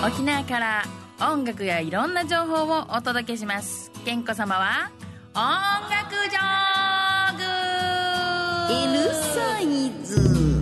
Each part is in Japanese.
沖縄から音楽やいろんな情報をお届けします。健子様は音楽ジョーグ L サイズ。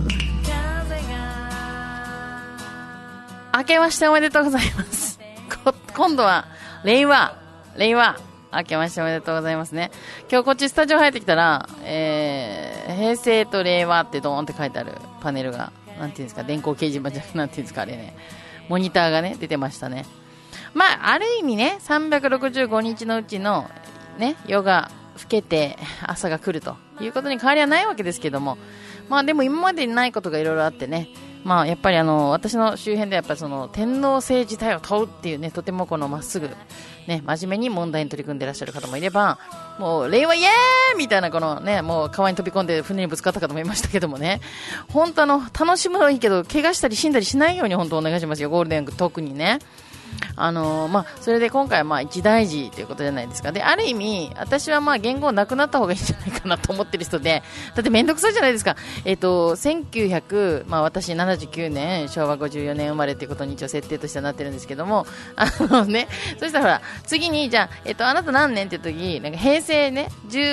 明けましておめでとうございます。今度は令和明けましておめでとうございますね。今日こっちスタジオ入ってきたら、平成と令和ってドーンって書いてあるパネルが、なんていうんですか、電光掲示板じゃなくて、なんていうんですか、あれね、モニターがね出てましたね。まあある意味ね、365日のうちのね、夜が更けて朝が来るということに変わりはないわけですけども、まあでも今までにないことがいろいろあってね、まあやっぱり私の周辺ではやっぱりその天皇制自体を問うっていうね、とてもこのまっすぐね、真面目に問題に取り組んでいらっしゃる方もいれば、もう令和イエーイみたいなこのね、もう川に飛び込んで船にぶつかった方もいましたけどもね、本当楽しむのはいいけど怪我したり死んだりしないように本当お願いしますよ、ゴールデンウィーク特にね。まあ、それで今回はまあ一大事ということじゃないですか。で、ある意味私はまあ言語なくなった方がいいんじゃないかなと思ってる人で、だってめんどくさいじゃないですか。1900、まあ私79年昭和54年生まれということに一応設定としてはなってるんですけども、ね、そしたらほら次にじゃあ、あなた何年っていう時なんか平成ね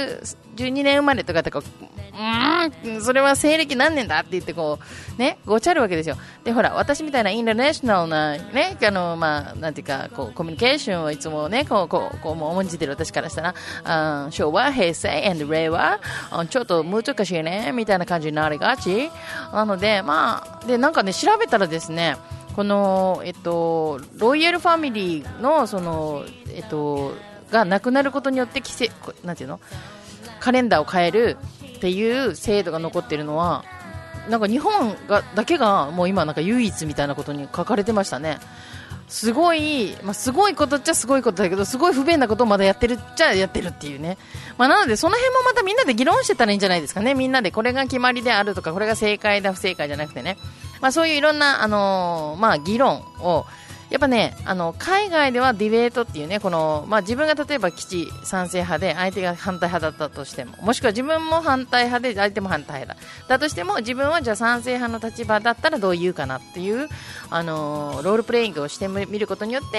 12年生まれとかってこうそれは西暦何年だって言ってこうね、ごちゃるわけですよ。でほら、私みたいなインターナショナルなね、まあなんていうかこうコミュニケーションをいつもねこうもう重んじてる私からしたら、昭和平成 and 令和ちょっと難しいねみたいな感じになりがちなので、まあでなんかね調べたらですね、このロイヤルファミリーのそのがなくなることによってなんていうの、カレンダーを変えるっていう制度が残っているのはなんか日本だけがもう今なんか唯一みたいなことに書かれてましたね。すごい、まあ、すごいことっちゃすごいことだけど、すごい不便なことをまだやってるっちゃやってるっていうね。まあ、なのでその辺もまたみんなで議論してたらいいんじゃないですかね。みんなでこれが決まりであるとか、これが正解だ不正解じゃなくてね、まあ、そういういろんなまあ、議論をやっぱね、海外ではディベートっていうね、この、まあ、自分が例えば基地賛成派で相手が反対派だったとしても、もしくは自分も反対派で相手も反対派だとしても、自分はじゃあ賛成派の立場だったらどう言うかなっていう、ロールプレイングをしてみることによって、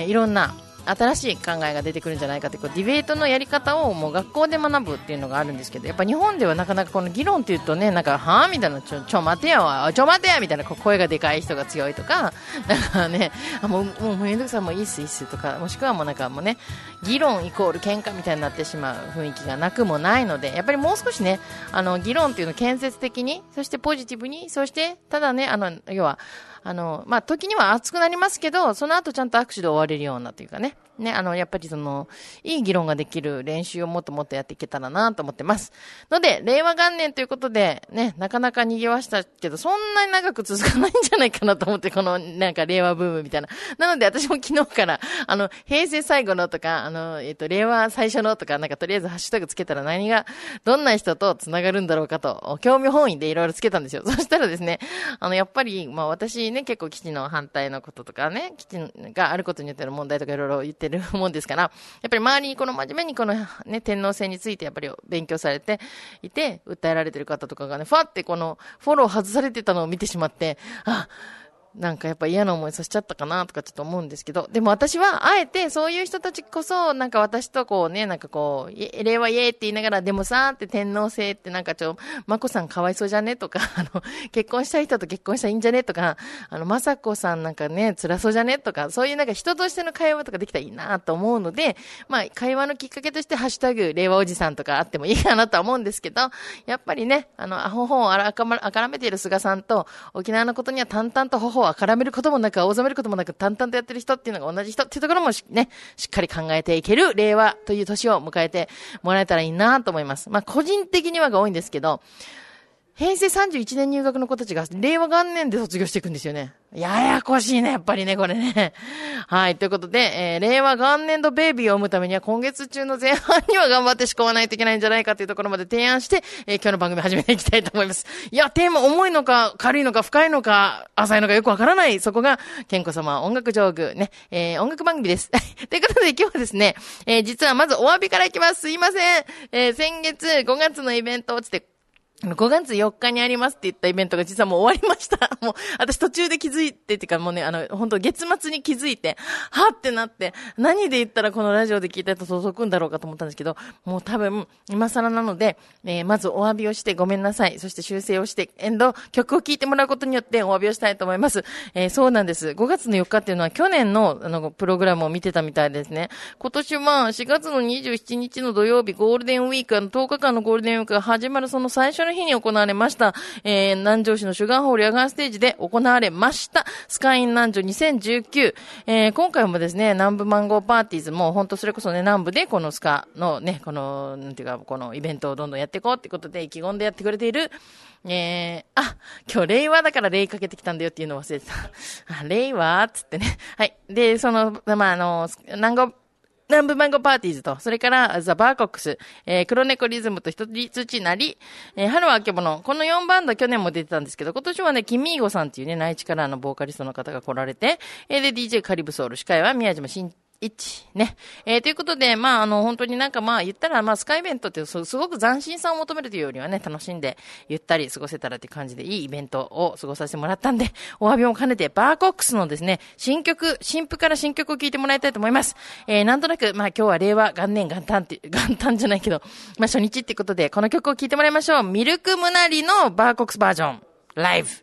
いろんな新しい考えが出てくるんじゃないかという、ディベートのやり方をもう学校で学ぶっていうのがあるんですけど、やっぱ日本ではなかなかこの議論っていうとね、なんかはぁみたいな、ちょ待てやみたいな声がでかい人が強いとか、だからね、もうめんどくさい、もういいっすとか、もしくはもうなんかもうね、議論イコール喧嘩みたいになってしまう雰囲気がなくもないので、やっぱりもう少しね、議論っていうのを建設的に、そしてポジティブに、そしてただね、要はまあ、時には熱くなりますけど、その後ちゃんと握手で終われるようなというかね。ね、やっぱりいい議論ができる練習をもっともっとやっていけたらなと思ってます。ので、令和元年ということで、ね、なかなか賑わしたけど、そんなに長く続かないんじゃないかなと思って、この、なんか令和ブームみたいな。なので、私も昨日から、平成最後のとか、令和最初のとか、なんかとりあえずハッシュタグつけたらどんな人と繋がるんだろうかと、興味本位でいろいろつけたんですよ。そしたらですね、やっぱり、まあ私ね、結構基地の反対のこととかね、基地があることによっての問題とかいろいろ言ってるもんですから、やっぱり周りにこの真面目にこのね、天皇制についてやっぱり勉強されていて、訴えられてる方とかがね、ファってこのフォロー外されてたのを見てしまって、なんかやっぱ嫌な思いさせちゃったかなとかちょっと思うんですけど、でも私はあえてそういう人たちこそなんか私とこうね、なんかこう令和イエーって言いながら、でもさって天皇制ってなんかまこさんかわいそうじゃねとか、結婚したい人と結婚したらいいんじゃねとか、まさこさんなんかね辛そうじゃねとか、そういうなんか人としての会話とかできたらいいなと思うので、まあ会話のきっかけとしてハッシュタグ令和おじさんとかあってもいいかなとは思うんですけど、やっぱりね、頬をあからめている菅さんと沖縄のことには淡々と頬をあからめることもなく、青ざめることもなく、淡々とやってる人っていうのが同じ人っていうところもね、しっかり考えていける令和という年を迎えてもらえたらいいなと思います。まあ個人的にはが多いんですけど、平成31年入学の子たちが令和元年で卒業していくんですよね。ややこしいね、やっぱりね、これね。はい、ということで、令和元年度ベイビーを産むためには今月中の前半には頑張って仕込まないといけないんじゃないかというところまで提案して、今日の番組始めていきたいと思います。いや、テーマ重いのか、軽いのか、深いのか、浅いのかよくわからない。そこが、健子様音楽上手ね、音楽番組です。ということで今日はですね、実はまずお詫びからいきます。すいません。先月5月のイベントをつって、 5月4日にありますって言ったイベントが実はもう終わりました。もう、私途中で気づいて、っていうかもうね、本当月末に気づいて、はってなって、何で言ったらこのラジオで聞いたやつ届くんだろうかと思ったんですけど、もう多分、今更なので、まずお詫びをしてごめんなさい。そして修正をして、曲を聴いてもらうことによってお詫びをしたいと思います。そうなんです。5月の4日っていうのは去年の、プログラムを見てたみたいですね。今年は4月の27日の土曜日、ゴールデンウィーク、10日間のゴールデンウィークが始まるその最初の日に行われました。南城市のシュガーホール野外ステージで行われました。スカイン南城2019。今回もですね、南部マンゴーパーティーズも、本当それこそね、南部でこのスカのね、なんていうか、このイベントをどんどんやっていこうってことで意気込んでやってくれている、今日令和だから令かけてきたんだよっていうのを忘れてた。令和つってね。はい。で、南部マンゴーパーティーズと、それから、ザ・バーコックス、黒猫リズムと一つ土なり、春はあけぼの。この4バンド去年も出てたんですけど、今年はね、キミーゴさんっていうね、内地からのボーカリストの方が来られて、で、DJ カリブソウル、司会は宮島新ね。ということで、本当になんか言ったら、スカイイベントってすごく斬新さを求めるというよりはね、楽しんで、ゆったり過ごせたらっていう感じで、いいイベントを過ごさせてもらったんで、お詫びも兼ねて、バーコックスのですね、新譜から新曲を聴いてもらいたいと思います。なんとなく、今日は令和元年元旦じゃないけど、初日ってことで、この曲を聴いてもらいましょう。ミルクムナリのバーコックスバージョン、ライブ。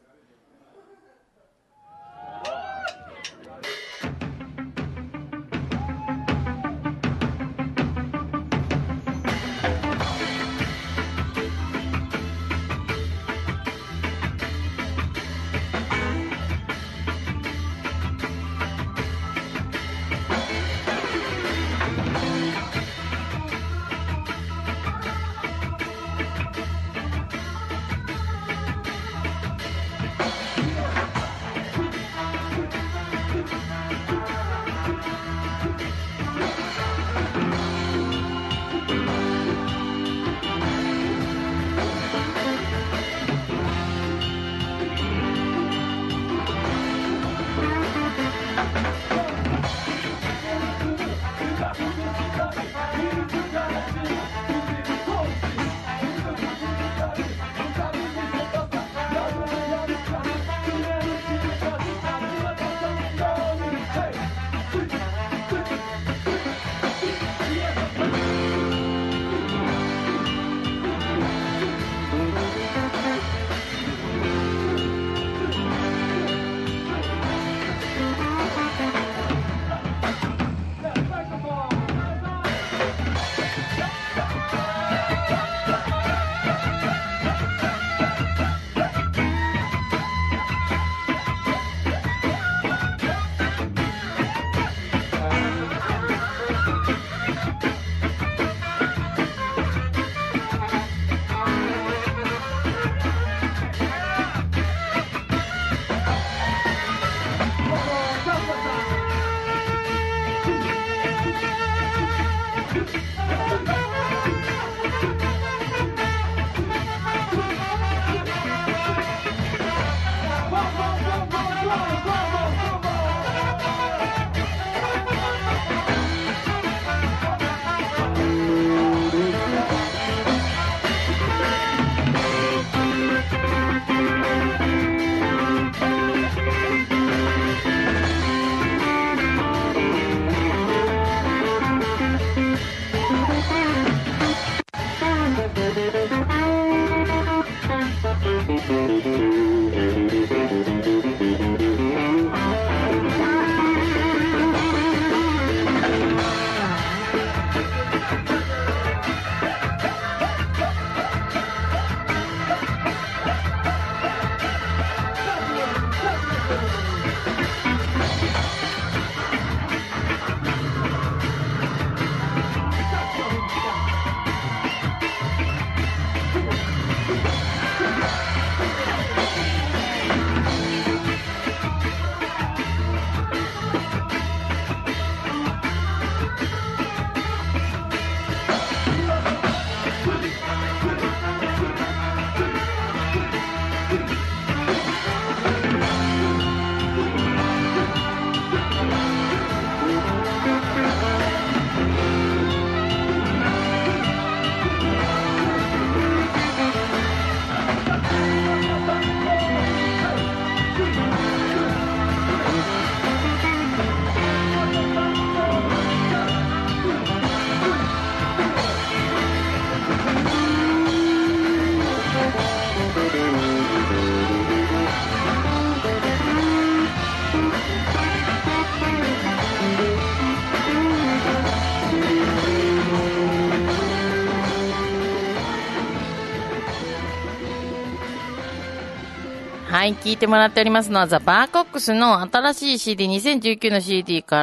い、聞いてもらっておりますのは、ザ・バーコックスの新しい CD、2019の CD から、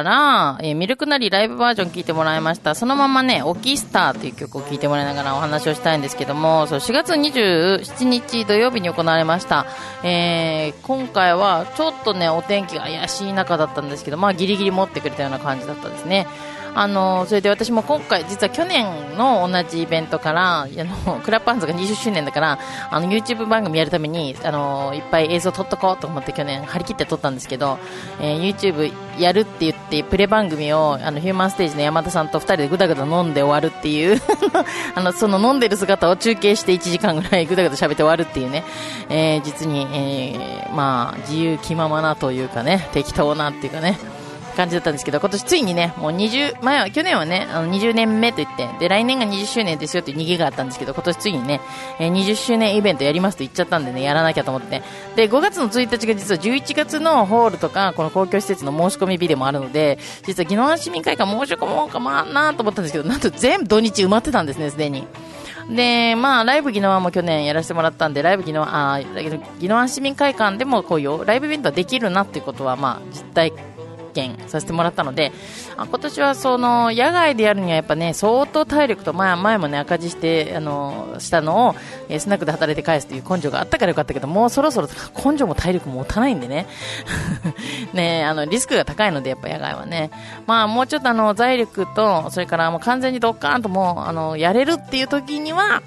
ミルクナリライブバージョン聞いてもらいました。そのままね、オキスターという曲を聞いてもらいながらお話をしたいんですけども、そう、4月27日土曜日に行われました。今回はちょっとね、お天気が怪しい中だったんですけど、まあギリギリ持ってくれたような感じだったですね。それで私も今回、実は去年の同じイベントから、クラップハンズが20周年だから、YouTube 番組やるために、いっぱい映像撮っとこうと思って去年張り切って撮ったんですけど、YouTube やるって言って、プレ番組を、ヒューマンステージの山田さんと2人でぐだぐだ飲んで終わるっていう、その飲んでる姿を中継して1時間ぐらいぐだぐだ喋って終わるっていうね、実に、まあ、自由気ままなというかね、適当なっていうかね、感じだったんですけど、今年ついにね、もう去年はね、20年目と言って、で、来年が20周年ですよっていう逃げがあったんですけど、今年ついにね、20周年イベントやりますと言っちゃったんでね、やらなきゃと思って。で、5月の1日が実は11月のホールとか、この公共施設の申し込み日でもあるので、実は宜野湾市民会館申し込もうかなと思ったんですけど、なんと全部土日埋まってたんですね、すでに。で、まあ、ライブ宜野湾も去年やらせてもらったんで、ライブ宜野湾市民会館でもこういうライブイベントはできるなっていうことは、まあ、実体させてもらったので、今年はその野外でやるにはやっぱね、相当体力と、前もね、赤字してしたのをスナックで働いて返すという根性があったからよかったけど、もうそろそろ根性も体力も持たないんでねね、リスクが高いので、やっぱ野外はね、まあもうちょっと財力と、それからもう完全にドッカーンともうやれるっていう時には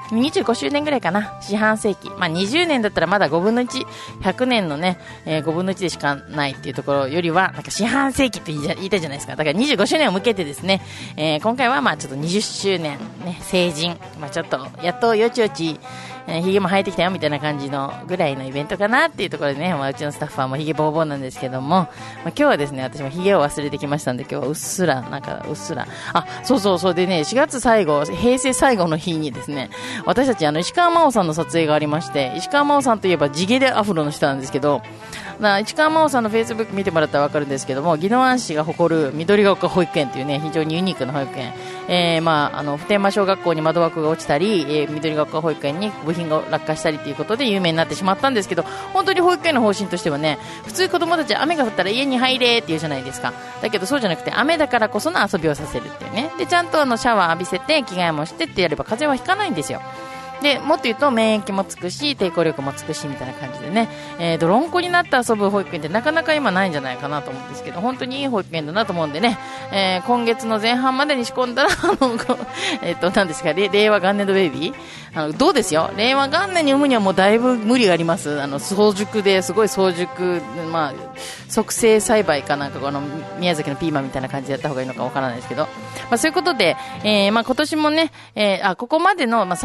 25周年ぐらいかな、四半世紀。まあ、20年だったらまだ5分の1、100年のね、5分の1でしかないっていうところよりは、なんか四半世紀って言いたいじゃないですか。だから25周年を向けてですね、今回はまあちょっと20周年、ね、成人、まあちょっと、やっとよちよち、ヒゲも生えてきたよみたいな感じのぐらいのイベントかなっていうところでね、まあ、うちのスタッフはもうヒゲボーボーなんですけども、まあ、今日はですね、私もヒゲを忘れてきましたんで、今日はうっすら、そうでね、4月最後、平成最後の日にですね、私たち石川真央さんの撮影がありまして、石川真央さんといえば地毛でアフロの人なんですけど、市川真央さんのフェイスブック見てもらったら分かるんですけども、宜野湾市が誇る緑が丘保育園というね、非常にユニークな保育園、普天間小学校に窓枠が落ちたり、緑が丘保育園に部品が落下したりということで有名になってしまったんですけど、本当に保育園の方針としてはね、普通子供たち雨が降ったら家に入れって言うじゃないですか。だけどそうじゃなくて、雨だからこその遊びをさせるっていうね。で、ちゃんとシャワー浴びせて着替えもしてってやれば風邪はひかないんですよ。で、もっと言うと免疫もつくし、抵抗力もつくしみたいな感じでね、泥んこになって遊ぶ保育園ってなかなか今ないんじゃないかなと思うんですけど、本当にいい保育園だなと思うんでね、今月の前半までに仕込んだら、何ですか、令和元年度ベイビーどうですよ。令和元年に産むにはもうだいぶ無理があります。早熟で、すごい早熟、まあ、促成栽培かなんか、宮崎のピーマンみたいな感じでやった方がいいのかわからないですけど、まあそういうことで、まあ今年もね、ここまでの、まあ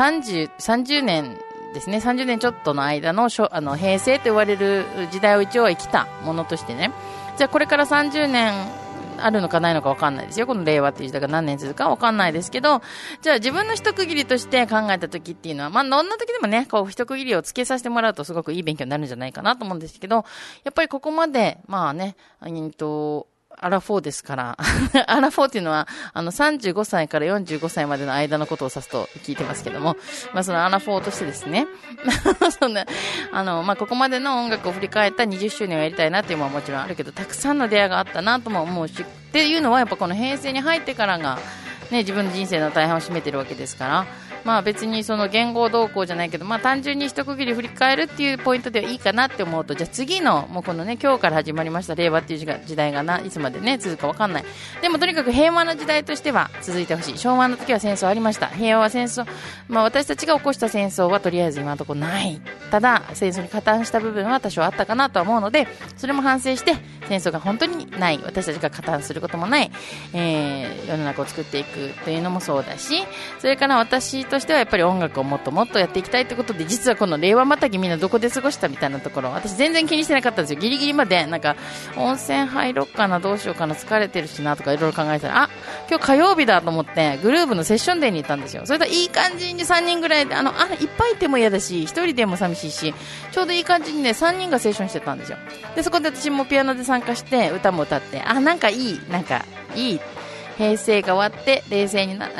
30年ですね、30年ちょっとの間の平成と言われる時代を一応生きたものとしてね、じゃあこれから30年あるのかないのか分かんないですよ。この令和っていう時代が何年続くか分かんないですけど、じゃあ自分の一区切りとして考えた時っていうのは、まあどんな時でもね、こう一区切りをつけさせてもらうとすごくいい勉強になるんじゃないかなと思うんですけど、やっぱりここまで、まあね、アラフォーですから。アラフォーっていうのは、35歳から45歳までの間のことを指すと聞いてますけども、まあそのアラフォーとしてですね、そんな、まあここまでの音楽を振り返った20周年をやりたいなっていうのはもちろんあるけど、たくさんの出会いがあったなとも思うし、っていうのはやっぱこの平成に入ってからが、ね、自分の人生の大半を占めてるわけですから、まあ別にその言語動向じゃないけど、まあ単純に一区切り振り返るっていうポイントではいいかなって思うと、じゃあ次の、もうこのね、今日から始まりました令和っていう時代がいつまでね、続くかわかんない。でもとにかく平和な時代としては続いてほしい。昭和の時は戦争ありました。平和は戦争、まあ私たちが起こした戦争はとりあえず今のところない。ただ、戦争に加担した部分は多少あったかなとは思うので、それも反省して、戦争が本当にない、私たちが加担することもない、世の中を作っていくというのもそうだし、それから私としてはやっぱり音楽をもっともっとやっていきたいということで、実はこの令和またぎみんなどこで過ごしたみたいなところ、私全然気にしてなかったんですよ。ギリギリまでなんか温泉入ろっかな、どうしようかな、疲れてるしなとかいろいろ考えたら、あ、今日火曜日だと思ってグルーブのセッションデーに行ったんですよ。それといい感じに3人ぐらいで、いっぱいいても嫌だし、1人でも寂しいし、ちょうどいい感じにね、3人がセッションしてたんですよ。でそこで私もピアノで参加して歌も歌って、なんかいい平成が終わって令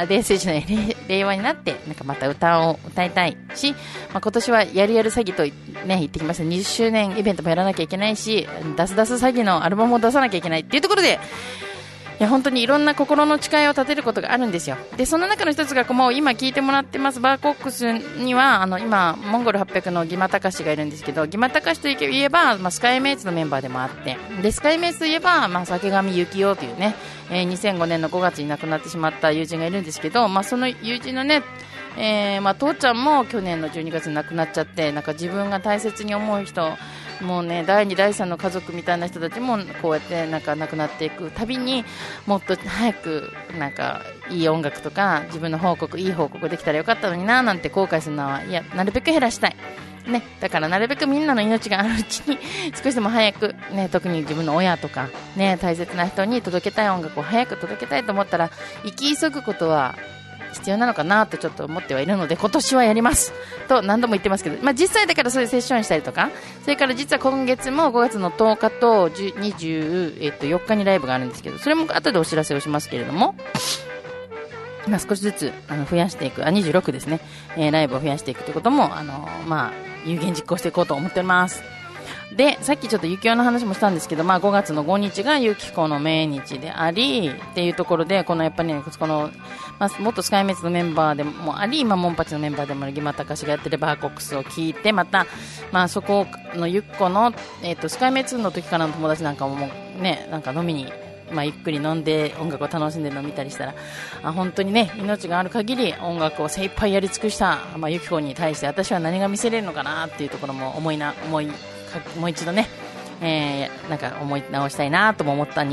和になってなんかまた歌いたいし、まあ、今年はやる詐欺とね、言ってきました。20周年イベントもやらなきゃいけないし、ダスダス詐欺のアルバムを出さなきゃいけないっていうところで、いや本当にいろんな心の誓いを立てることがあるんですよ。でその中の一つがもう今聞いてもらってますバーコックスには今モンゴル800のギマタカシがいるんですけど、ギマタカシといえば、スカイメイツのメンバーでもあって、でスカイメイツといえば、酒上幸男というね、2005年の5月に亡くなってしまった友人がいるんですけど、その友人のね、父ちゃんも去年の12月に亡くなっちゃって、なんか自分が大切に思う人もうね、第2第3の家族みたいな人たちもこうやってなんか亡くなっていくたびに、もっと早くなんかいい音楽とか自分のいい報告できたらよかったのにななんて後悔するのは、いやなるべく減らしたいね。だからなるべくみんなの命があるうちに少しでも早くね、特に自分の親とかね、大切な人に届けたい音楽を早く届けたいと思ったら、生き急ぐことは必要なのかなとちょっと思ってはいるので、今年はやりますと何度も言ってますけど、実際だからそういうセッションしたりとか、それから実は今月も5月の10日と24日にライブがあるんですけど、それも後でお知らせをしますけれども、少しずつ増やしていく、26ですね、ライブを増やしていくということも有言実行していこうと思っております。でさっきちょっとゆきおの話もしたんですけど、5月の5日がゆきこの命日でありっていうところで、このやっぱりね、この、元スカイメイツのメンバーでもあり、今モンパチのメンバーでもあるギマタカシがやってるバーコックスを聞いて、また、そこのゆきこの、スカイメイツの時からの友達なんかもね、なんか飲みにゆっくり飲んで音楽を楽しんでるのを見たりしたら、本当にね、命がある限り音楽を精一杯やり尽くした、ゆきこに対して私は何が見せれるのかなっていうところももう一度ね、なんか思い直したいなとも思った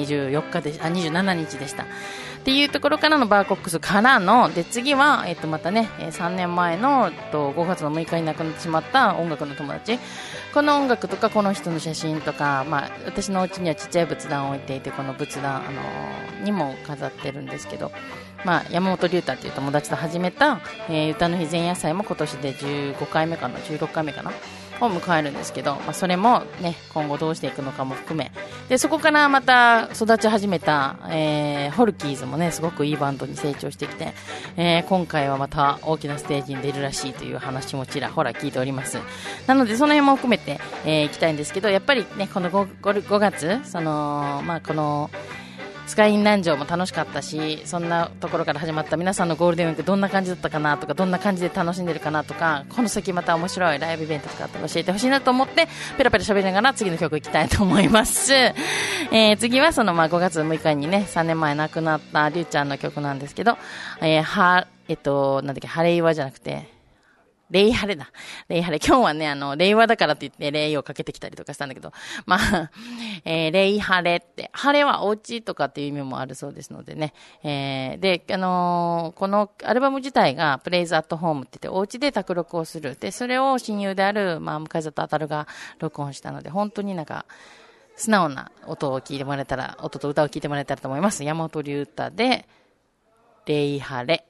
27日でしたっていうところからのバーコックスからの、で次は、またね、3年前の5月の6日に亡くなってしまった音楽の友達、この音楽とかこの人の写真とか、私のお家にはちっちゃい仏壇を置いていて、この仏壇、にも飾ってるんですけど、山本龍太という友達と始めた、歌の日前夜祭も今年で15回目かな16回目かなを迎えるんですけど、それもね、今後どうしていくのかも含め、でそこからまた育ち始めた、ホルキーズもね、すごくいいバンドに成長してきて、今回はまた大きなステージに出るらしいという話もちらほら聞いております。なのでその辺も含めて、いきたいんですけど、やっぱりね、この 5月このスカイイン南城も楽しかったし、そんなところから始まった皆さんのゴールデンウィークどんな感じだったかなとか、どんな感じで楽しんでるかなとか、この先また面白いライブイベントとかあったら教えてほしいなと思って、ペラペラ喋りながら次の曲いきたいと思います。次はその5月6日にね、3年前亡くなったりゅうちゃんの曲なんですけど、なんだっけ、ハレイワじゃなくてレイハレだ。レイハレ。今日はね、令和だからって言ってレイをかけてきたりとかしたんだけど、レイハレって、ハレはお家とかっていう意味もあるそうですのでね。で、このアルバム自体がプレイズアットホームって言って、お家で卓録をする。で、それを親友である、向井里あたるが録音したので、本当になんか、素直な音を聞いてもらえたら、音と歌を聞いてもらえたらと思います。山本龍太で、レイハレ。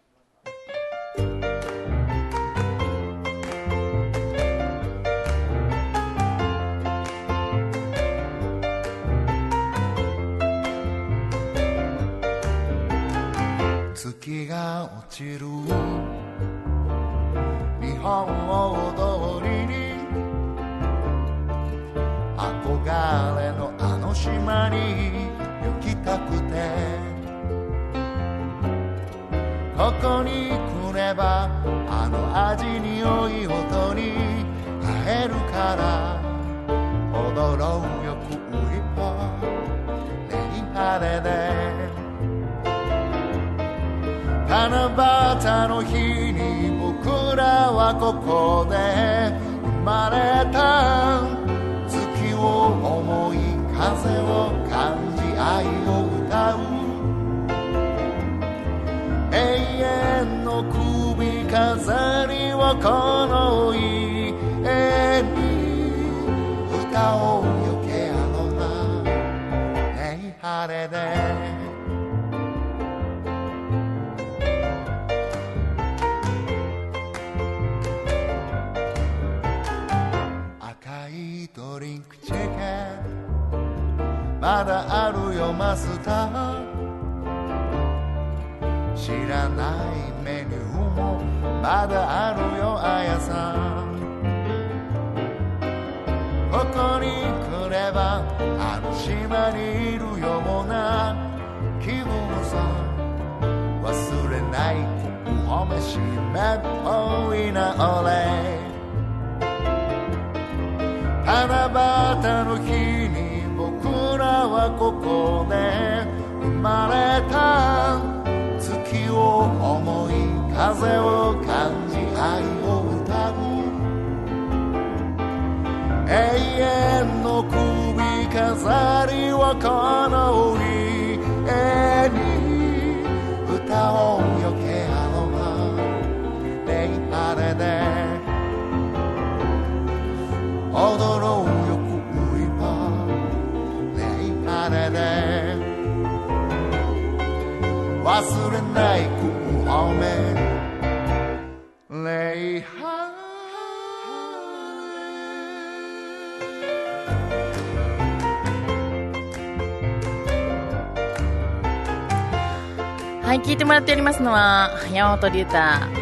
月が落ちる日本大通りに、憧れのあの島に行きたくて、ここに来ればあの味匂い音に会えるから、踊ろうよクリポレイハレで、七夕の日に僕らはここで生まれた、月を思い風を感じ愛を歌う、永遠の首飾りをこの家に歌おうよケアロナレイハレで、ドリンクチェックまだあるよマスター、知らないメニューもまだあるよあやさん、 ばあの島にいるような気分さ忘れない褒めしめっぽいな俺七夕の日に僕らはここで生まれた月を思い風を感じ愛を歌う永遠の首飾りはこの家に歌おうよケアロマレイパレで踊ろうよクイパレイパレで忘れないく褒めレイハはい、聞いてもらっておりますのは山本龍太、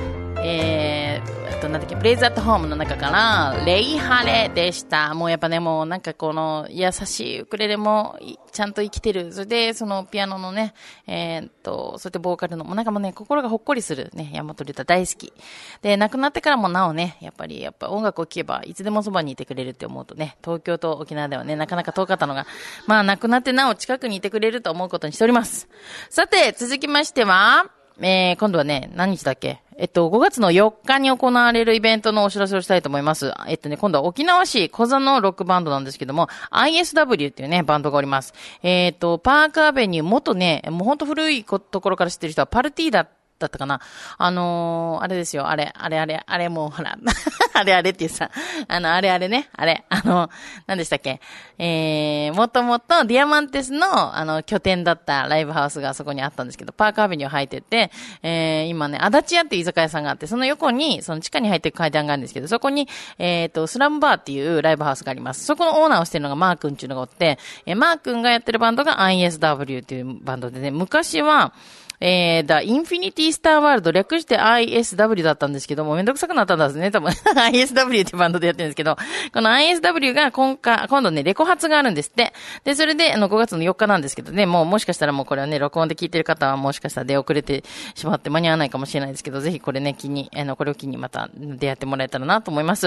なんだっけ、ブレイズアットホームの中からレイハレでした。もうやっぱね、もうなんかこの優しいウクレレもちゃんと生きてる。それでそのピアノのね、そしてボーカルのもうなんかもうね、心がほっこりするね、山本龍太大好き。で、亡くなってからもなおね、やっぱ音楽を聴けばいつでもそばにいてくれるって思うとね、東京と沖縄ではね、なかなか遠かったのが、まあ亡くなってなお近くにいてくれると思うことにしております。さて、続きましては、今度はね、何日だっけ5月の4日に行われるイベントのお知らせをしたいと思います。今度は沖縄市小座のロックバンドなんですけども、ISW っていうね、バンドがおります。パークアベニュー、元ね、もうほんと古いところから知ってる人はパルティーだったかな。あれですよ、あれもうほら、あれっていうさ、あれね、何でしたっけ、もともとディアマンテスの、拠点だったライブハウスがそこにあったんですけど、パークアベニュー入ってて、今ね、足立屋っていう居酒屋さんがあって、その横に、その地下に入っていく階段があるんですけど、そこに、スラムバーっていうライブハウスがあります。そこのオーナーをしてるのがマー君っていうのがおって、マー君がやってるバンドが ISW っていうバンドでね、昔は、The Infinity Star World 略して ISW だったんですけども、めんどくさくなったんですね、多分。ISW ってバンドでやってるんですけど、この ISW が今度ね、レコ発があるんですって。で、それで、5月の4日なんですけどね、もしかしたらもうこれはね、録音で聞いてる方はもしかしたら出遅れてしまって間に合わないかもしれないですけど、ぜひこれね、これを機にまた出会ってもらえたらなと思います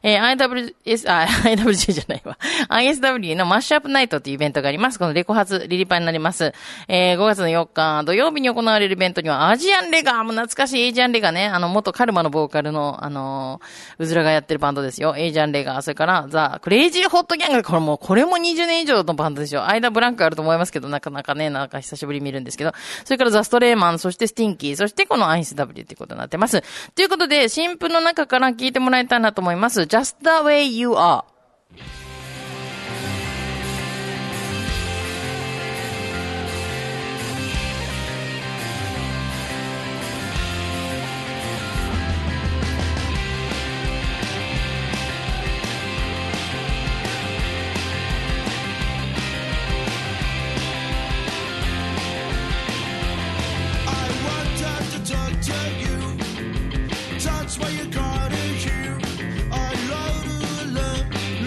。IWG じゃないわ。ISW のマッシュアップナイトっていうイベントがあります。このレコ発リリパになります。5月の4日土曜日に行われるイベントにはアジアンレガーも懐かしいエイジアンレガーね。元カルマのボーカルの、うずらがやってるバンドですよ。エイジアンレガー。それから、ザ・クレイジーホットギャング。これも20年以上のバンドですよ。間ブランクあると思いますけど、なかなかね、なんか久しぶりに見るんですけど。それからザ・ストレーマン、そしてスティンキー、そしてこの ISW っていうことになってます。ということで、新譜の中から聞いてもらいたいなと思います。Just the way you are。 That's why you gotta hear I love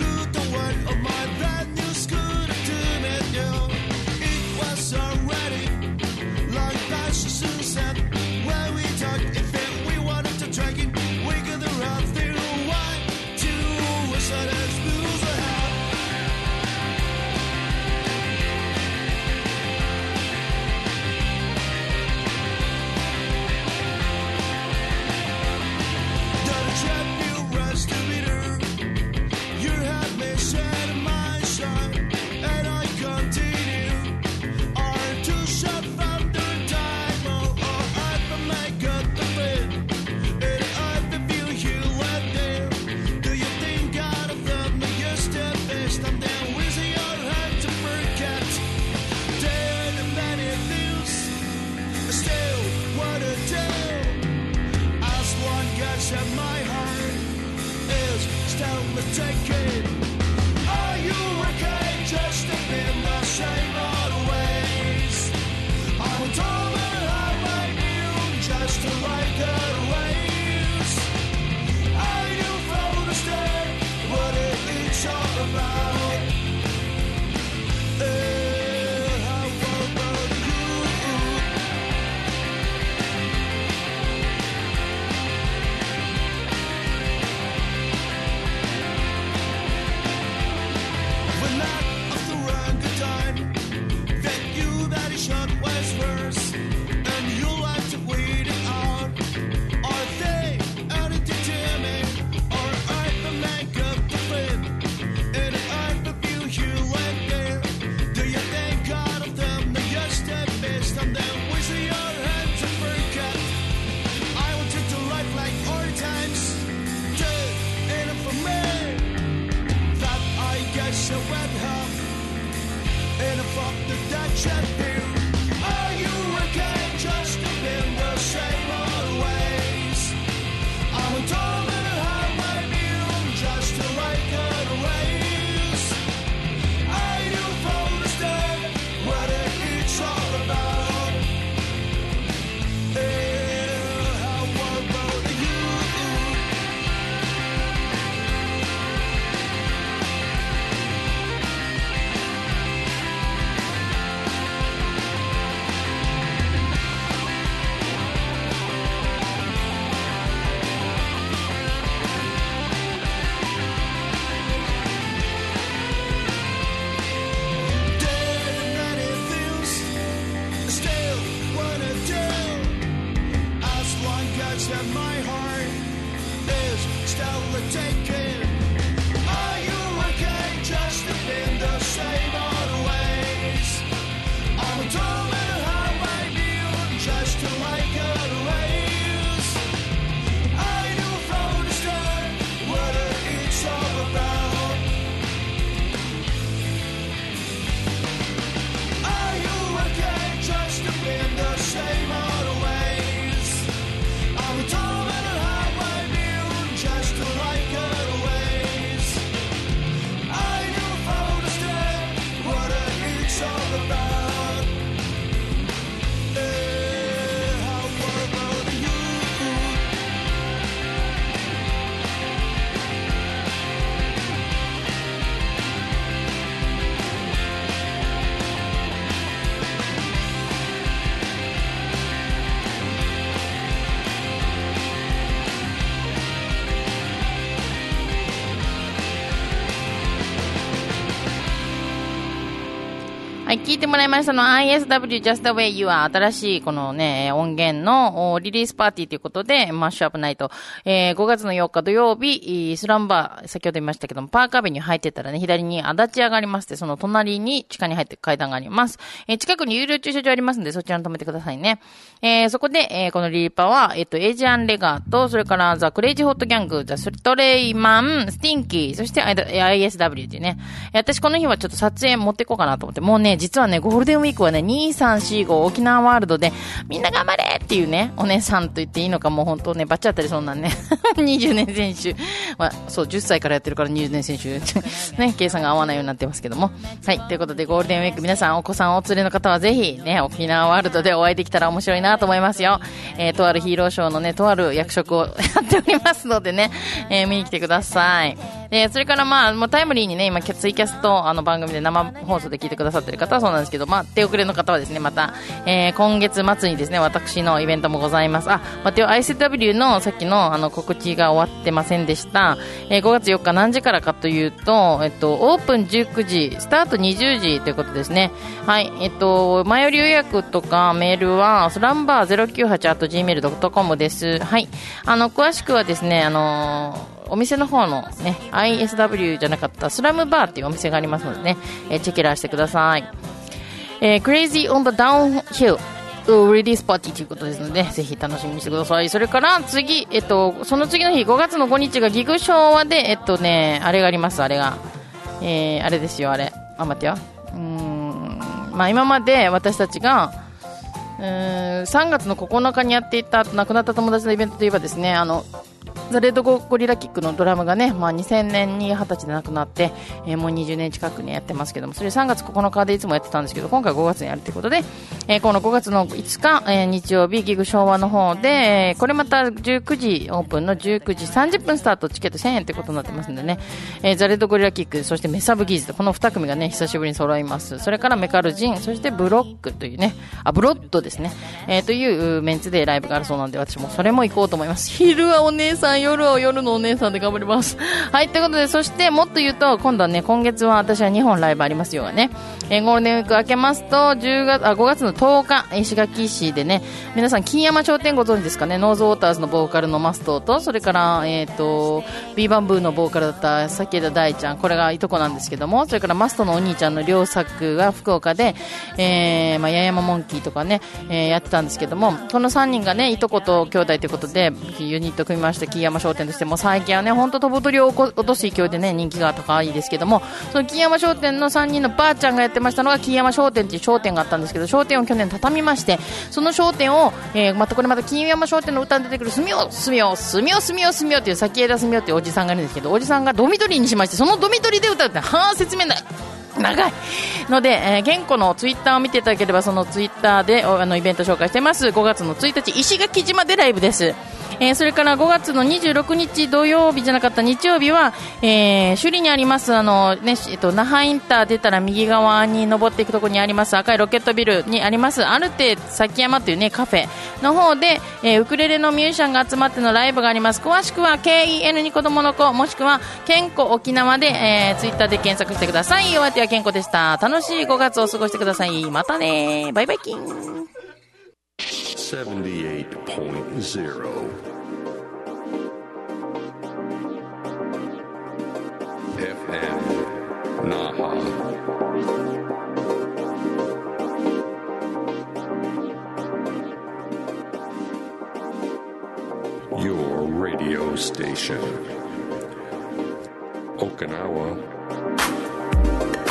the Dutch appeal. Are you okay just to in the same old ways? I'm a torment highway mule just to like a race. I do understand what it's all about. How about you? And my heart is still taken. Are you okay just in the same old ways? I'm a torment highway mule just to like a race. I do understand what it's all about. Are you okay just in the same old ways? I'm a torment highway mule just to like her ways. I do understand what it's all about. How about you? はい、聞いてもらいましたのは ISW Just the Way You Are 新しいこのね、音源のリリースパーティーということで、マッシュアップナイト、5月の8日土曜日、スランバー、先ほど言いましたけども、パークアベニュー入ってったらね、左に足立屋がありまして、その隣に地下に入って階段があります。近くに有料駐車場ありますんで、そちらに止めてくださいね。そこで、このリリーパーは、エイジアンレガーと、それからザ・クレイジーホットギャング、ザ・ストレイマン、スティンキー、そして ISW っていうね。私この日はちょっと撮影持っていこうかなと思って、もうね、実はね、ゴールデンウィークはね、2、3、4、5沖縄ワールドで、みんな頑張れっていうね、お姉さんと言っていいのか、もう本当ね、バッチあったりそんなんね、20年選手、まあ、そう、10歳からやってるから20年選手、ね、計算が合わないようになってますけども。はい、ということで、ゴールデンウィーク、皆さん、お子さんお連れの方はぜひ、ね、沖縄ワールドでお会いできたら面白いなと思いますよ。とあるヒーローショーのね、とある役職をやっておりますのでね、見に来てください。それからまあ、もうタイムリーにね、今、ツイキャスト、番組で生放送で聞いてくださってる方はそうなんですけど、まあ、手遅れの方はですね、また、今月末にですね、私のイベントもございます。あ、待ってよ、ICW のさっきの告知が終わってませんでした。5月4日何時からかというと、オープン19時、スタート20時ということですね。はい、前売り予約とかメールは、スランバー 098@gmail.com です。はい。詳しくはですね、お店の方のね、ISW じゃなかったスラムバーっていうお店がありますのでね、チェケラーしてください。Crazy on the Downhillリリースパーティーということですので、ぜひ楽しみにしてください。それから次、その次の日、5月の5日がギグ昭和で、あれがあります、あれが。あれですよ、あれ。あ、待ってよ。まあ今まで私たちが、3月の9日にやっていた亡くなった友達のイベントといえばですね、ザ・レッド・ゴリラキックのドラムがね、まあ、2000年に20歳で亡くなって、もう20年近くにやってますけども、それ3月9日でいつもやってたんですけど、今回5月にやるということで、この5月の5日、日曜日ギグ昭和の方で、これまた19時オープンの19時30分スタート、チケット1000円ということになってますんでね、ザ・レッド・ゴリラキック、そしてメサブギーズとこの2組がね、久しぶりに揃います。それからメカルジン、そしてブロックというね、ブロッドですね、というメンツでライブがあるそうなんで、私もそれも行こうと思います。昼はお姉さん、夜は夜のお姉さんで頑張ります。はい、ということで、そしてもっと言うと、今度はね、今月は私は2本ライブありますよね。ゴールデンウィーク明けますと、5月の10日、石垣市でね、皆さん、金山商店ご存知ですかね、ノーズウォーターズのボーカルのマストと、それから、ビーバンブーのボーカルだった崎枝大ちゃん、これがいとこなんですけども、それからマストのお兄ちゃんの両作が福岡で、八重山モンキーとかね、やってたんですけども、この3人がね、いとこと兄弟ということで、ユニット組みました、金山商店としても最近はね本当飛ぶ鳥を落とす勢いでね人気が高いですけども、その木山商店の3人のばあちゃんがやってましたのが木山商店っていう商店があったんですけど、商店を去年畳みまして、その商店を、またこれまた木山商店の歌に出てくるすみおすみおすみおすみおすみおっていう先枝すみおっていうおじさんがいるんですけど、おじさんがドミトリーにしまして、そのドミトリーで歌うって説明ない長いので、健子のツイッターを見ていただければ、そのツイッターでイベント紹介してます。5月の1日石垣島でライブです。それから5月の26日土曜日じゃなかった日曜日は、首里にあります那覇インター出たら右側に登っていくところにあります赤いロケットビルにありますアルテ崎山というねカフェの方で、ウクレレのミュージシャンが集まってのライブがあります。詳しくは KEN に子供の子もしくは健子沖縄で、ツイッターで検索してください。お相手は健子でした。楽しい5月を過ごしてください。またね、バイバイキン。 78.0 FM Naha. Your radio station. Okinawa.